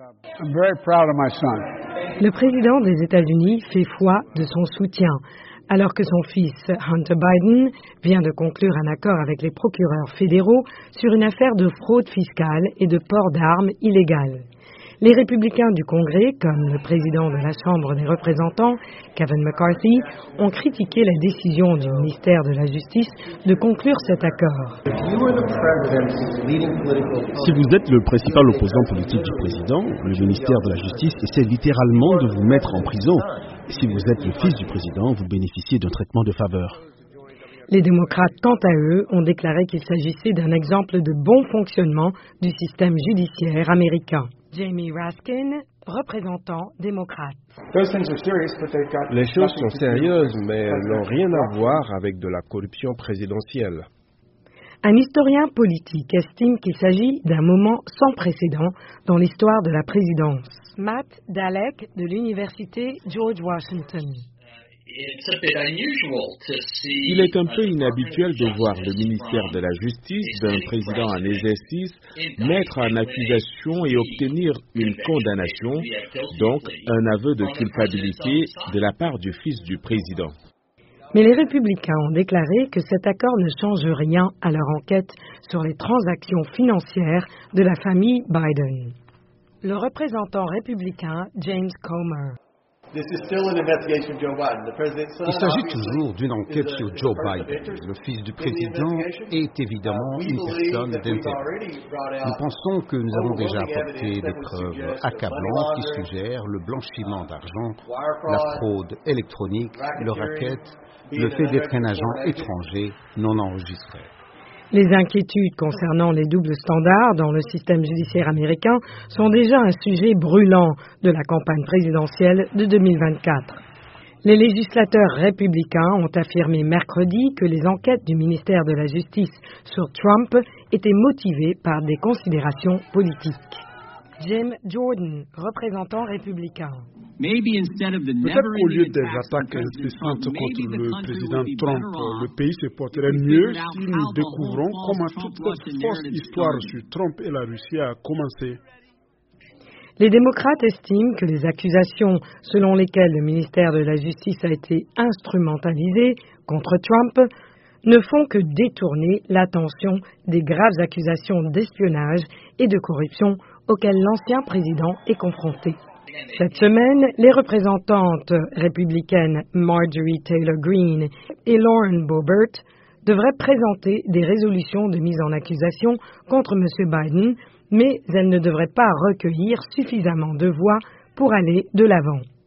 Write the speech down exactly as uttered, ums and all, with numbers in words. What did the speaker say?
I'm very proud of my son. Le président des États-Unis fait foi de son soutien, alors que son fils Hunter Biden vient de conclure un accord avec les procureurs fédéraux sur une affaire de fraude fiscale et de port d'armes illégales. Les républicains du Congrès, comme le président de la Chambre des représentants, Kevin McCarthy, ont critiqué la décision du ministère de la Justice de conclure cet accord. Si vous êtes le principal opposant politique du président, le ministère de la Justice essaie littéralement de vous mettre en prison. Si vous êtes le fils du président, vous bénéficiez d'un traitement de faveur. Les démocrates, quant à eux, ont déclaré qu'il s'agissait d'un exemple de bon fonctionnement du système judiciaire américain. Jamie Raskin, représentant démocrate. Les choses sont sérieuses, mais elles n'ont rien à voir avec de la corruption présidentielle. Un historien politique estime qu'il s'agit d'un moment sans précédent dans l'histoire de la présidence. Matt Dalek de l'université George Washington. Il est un peu inhabituel de voir le ministère de la Justice d'un président en exercice mettre en accusation et obtenir une condamnation, donc un aveu de culpabilité de la part du fils du président. Mais les républicains ont déclaré que cet accord ne change rien à leur enquête sur les transactions financières de la famille Biden. Le représentant républicain James Comer. Il s'agit toujours d'une enquête sur Joe Biden. Le fils du président est évidemment une personne d'intérêt. Nous pensons que nous avons déjà apporté des preuves accablantes qui suggèrent le blanchiment d'argent, la fraude électronique, le racket, le fait d'être un agent étranger non enregistré. Les inquiétudes concernant les doubles standards dans le système judiciaire américain sont déjà un sujet brûlant de la campagne présidentielle de deux mille vingt-quatre. Les législateurs républicains ont affirmé mercredi que les enquêtes du ministère de la Justice sur Trump étaient motivées par des considérations politiques. Jim Jordan, représentant républicain. Peut-être qu'au lieu des attaques incessantes contre le président Trump, le pays se porterait mieux si nous découvrons comment toute cette fausse histoire sur Trump et la Russie a commencé. Les démocrates estiment que les accusations selon lesquelles le ministère de la Justice a été instrumentalisé contre Trump ne font que détourner l'attention des graves accusations d'espionnage et de corruption auxquelles l'ancien président est confronté. Cette semaine, les représentantes républicaines Marjorie Taylor Greene et Lauren Boebert devraient présenter des résolutions de mise en accusation contre M. Biden, mais elles ne devraient pas recueillir suffisamment de voix pour aller de l'avant.